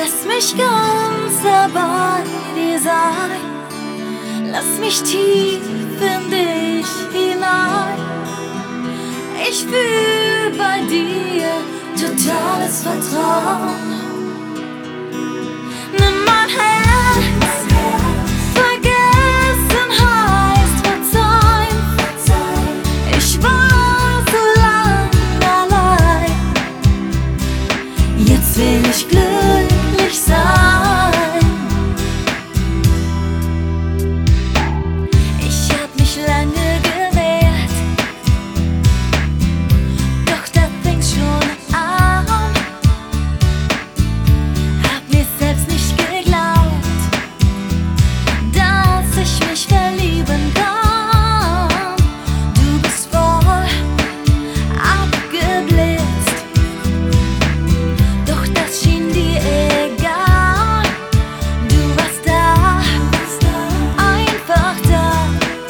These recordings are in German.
Lass mich ganz dabei dir sein. Lass mich tief in dich hinein. Ich fühl bei dir totales Vertrauen. Nimm mein Herz, vergessen heißt verzeihen. Ich war so lang allein, jetzt will ich glücklich sein. Ich hab mich lange gewehrt, doch da fängt's schon an. Hab mir selbst nicht geglaubt, dass ich mich verlieben kann. Du bist voll abgeblitzt, doch das schien dir egal. Du warst da, einfach da,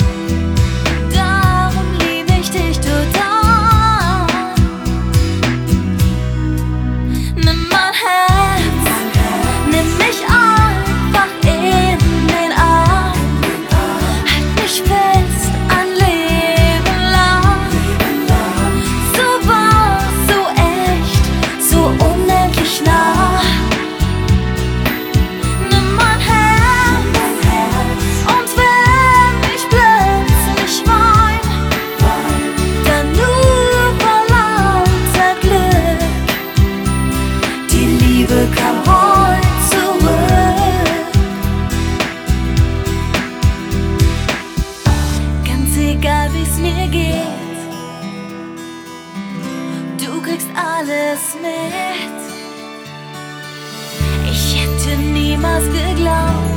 darum lieb ich dich total. Nimm mein Herz, nimm mich einfach in den Arm. Halt mich fest ein Leben lang. So wahr, so echt, so unendlich nah. Nimm mein Herz, und wenn ich plötzlich wein, dann nur vor lauter Glück. Die Liebe kam heute zurück. Ganz egal wie's mir geht, du kriegst alles mit. Ich hätte niemals geglaubt,